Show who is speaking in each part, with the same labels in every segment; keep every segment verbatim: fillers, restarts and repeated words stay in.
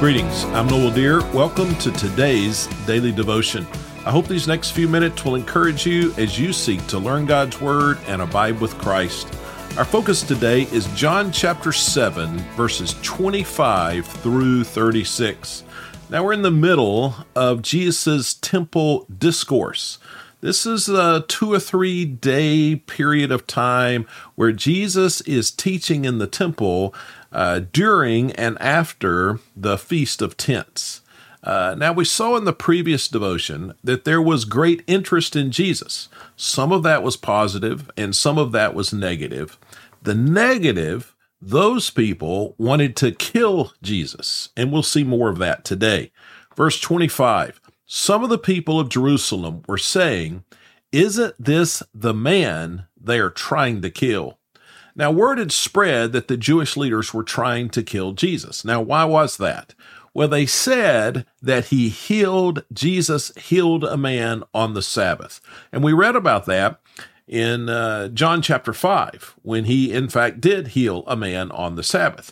Speaker 1: Greetings, I'm Noel Deere. Welcome to today's Daily Devotion. I hope these next few minutes will encourage you as you seek to learn God's Word and abide with Christ. Our focus today is John chapter seven, verses twenty-five through thirty-six. Now we're in the middle of Jesus' temple discourse. This is a two or three day period of time where Jesus is teaching in the temple uh, during and after the Feast of Tents. Uh, now, we saw in the previous devotion that there was great interest in Jesus. Some of that was positive and some of that was negative. The negative, those people wanted to kill Jesus, and we'll see more of that today. Verse twenty-five, some of the people of Jerusalem were saying, "Isn't this the man they are trying to kill?" Now, word had spread that the Jewish leaders were trying to kill Jesus. Now, why was that? Well, they said that he healed, Jesus healed a man on the Sabbath. And we read about that in uh, John chapter five, when he, in fact, did heal a man on the Sabbath.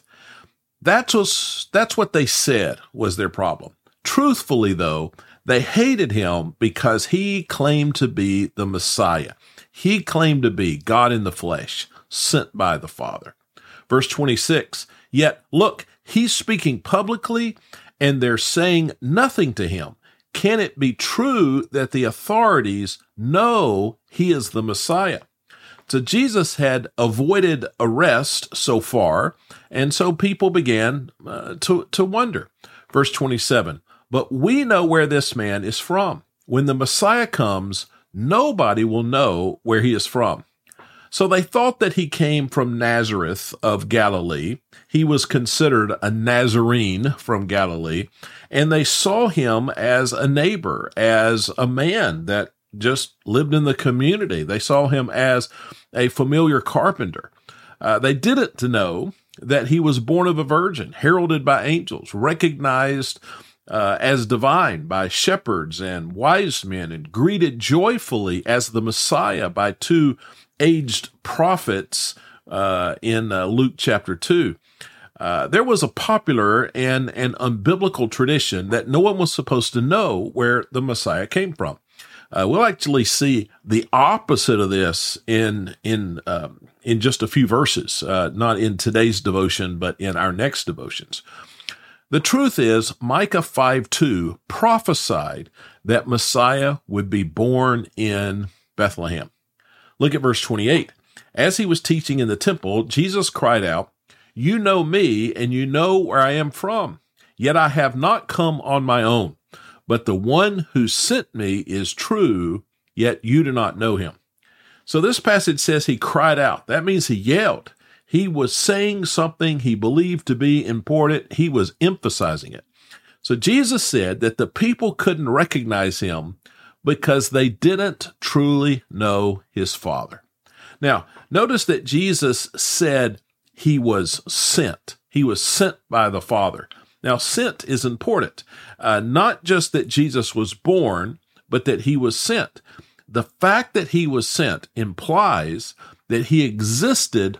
Speaker 1: That was, that's what they said was their problem. Truthfully, though, they hated him because he claimed to be the Messiah. He claimed to be God in the flesh, sent by the Father. Verse twenty-six, yet look, he's speaking publicly and they're saying nothing to him. Can it be true that the authorities know he is the Messiah? So Jesus had avoided arrest so far, and so people began uh, to, to wonder. Verse twenty-seven, but we know where this man is from. When the Messiah comes, nobody will know where he is from. So they thought that he came from Nazareth of Galilee. He was considered a Nazarene from Galilee, and they saw him as a neighbor, as a man that just lived in the community. They saw him as a familiar carpenter. Uh, they didn't know that he was born of a virgin, heralded by angels, recognized uh, as divine by shepherds and wise men, and greeted joyfully as the Messiah by two aged prophets uh, in uh, Luke chapter two. Uh, there was a popular and an unbiblical tradition that no one was supposed to know where the Messiah came from. Uh, we'll actually see the opposite of this in in um, in just a few verses, uh, not in today's devotion, but in our next devotions. The truth is, Micah five two prophesied that Messiah would be born in Bethlehem. Look at verse twenty-eight. As he was teaching in the temple, Jesus cried out, "You know me, and you know where I am from. Yet I have not come on my own, but the one who sent me is true, yet you do not know him." So this passage says he cried out. That means he yelled. He was saying something he believed to be important. He was emphasizing it. So Jesus said that the people couldn't recognize him because they didn't truly know his Father. Now, notice that Jesus said he was sent. He was sent by the Father. Now, sent is important. Uh, not just that Jesus was born, but that he was sent. The fact that he was sent implies that he existed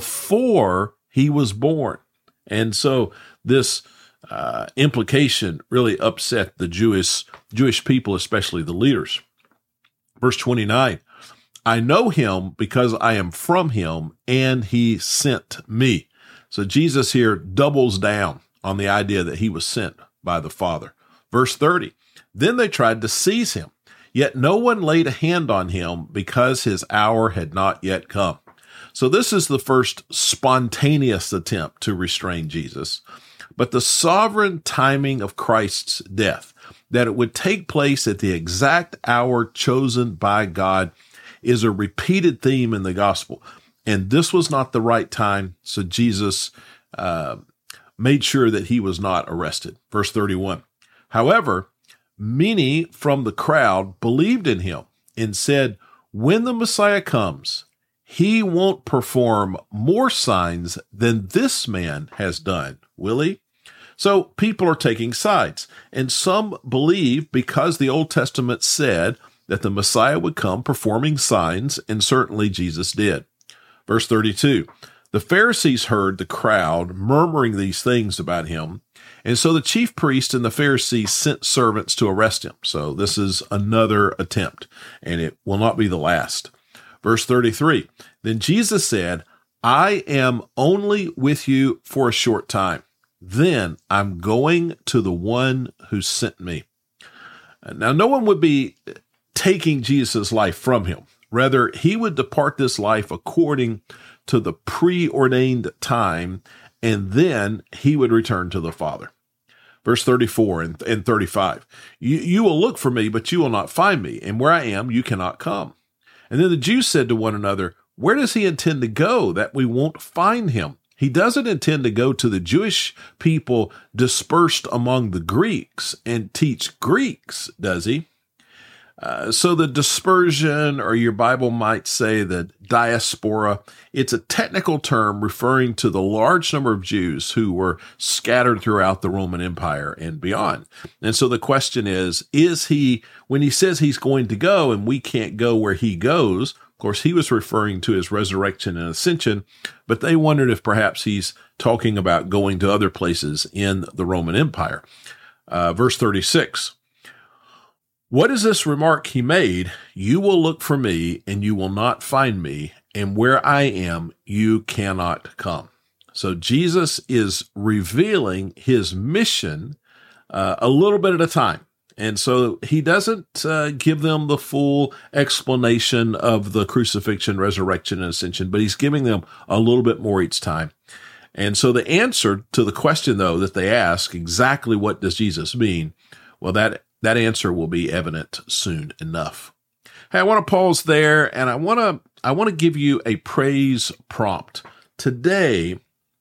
Speaker 1: before he was born. And so this Uh, implication really upset the Jewish Jewish people, especially the leaders. Verse twenty-nine, I know him because I am from him, and he sent me. So Jesus here doubles down on the idea that he was sent by the Father. Verse thirty, then they tried to seize him, yet no one laid a hand on him because his hour had not yet come. So this is the first spontaneous attempt to restrain Jesus. But the sovereign timing of Christ's death, that it would take place at the exact hour chosen by God, is a repeated theme in the gospel. And this was not the right time, so Jesus uh, made sure that he was not arrested. Verse thirty-one, however, many from the crowd believed in him and said, when the Messiah comes, he won't perform more signs than this man has done, will he? So people are taking sides, and some believe because the Old Testament said that the Messiah would come performing signs, and certainly Jesus did. Verse thirty-two, The Pharisees heard the crowd murmuring these things about him, and so the chief priest and the Pharisees sent servants to arrest him. So this is another attempt, and it will not be the last. Verse thirty-three, then Jesus said, I am only with you for a short time. Then I'm going to the one who sent me. Now, no one would be taking Jesus' life from him. Rather, he would depart this life according to the preordained time, and then he would return to the Father. Verse thirty-four and, and thirty-five, you, you will look for me, but you will not find me, and where I am, you cannot come. And then the Jews said to one another, where does he intend to go that we won't find him? He doesn't intend to go to the Jewish people dispersed among the Greeks and teach Greeks, does he? Uh, so the dispersion, or your Bible might say the diaspora, it's a technical term referring to the large number of Jews who were scattered throughout the Roman Empire and beyond. And so the question is, is he, when he says he's going to go and we can't go where he goes, of course, he was referring to his resurrection and ascension, but they wondered if perhaps he's talking about going to other places in the Roman Empire. Uh, verse thirty-six, what is this remark he made? You will look for me and you will not find me, and where I am, you cannot come. So Jesus is revealing his mission uh, a little bit at a time. And so he doesn't uh, give them the full explanation of the crucifixion, resurrection, and ascension, but he's giving them a little bit more each time. And so the answer to the question, though, that they ask, exactly what does Jesus mean? Well, that, that answer will be evident soon enough. Hey, I want to pause there, and I want to, I want to give you a praise prompt. Today,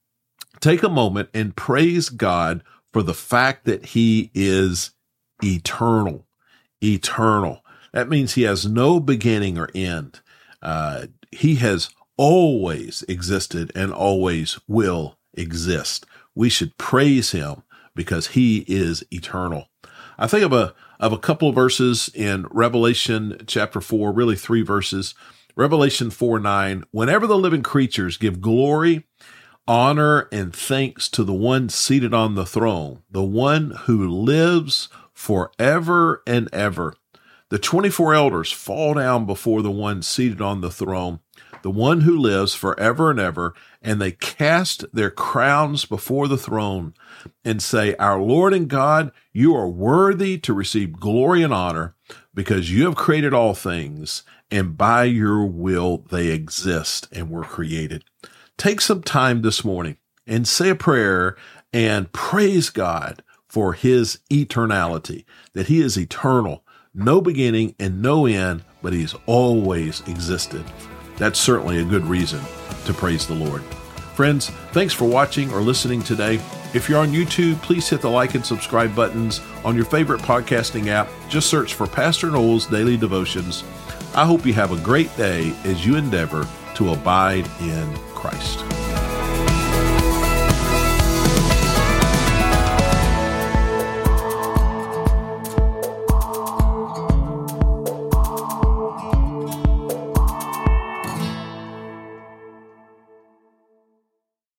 Speaker 1: take a moment and praise God for the fact that he is eternal, eternal. That means he has no beginning or end. Uh, he has always existed and always will exist. We should praise him because he is eternal. I think of a, of a couple of verses in Revelation chapter four, really three verses. Revelation four nine, whenever the living creatures give glory, honor, and thanks to the one seated on the throne, the one who lives forever and ever. The twenty-four elders fall down before the one seated on the throne, the one who lives forever and ever, and they cast their crowns before the throne and say, our Lord and God, you are worthy to receive glory and honor because you have created all things, and by your will they exist and were created. Take some time this morning and say a prayer and praise God for his eternality, that he is eternal, no beginning and no end, but he's always existed. That's certainly a good reason to praise the Lord. Friends, thanks for watching or listening today. If you're on YouTube, please hit the like and subscribe buttons on your favorite podcasting app. Just search for Pastor Noel's Daily Devotions. I hope you have a great day as you endeavor to abide in Christ.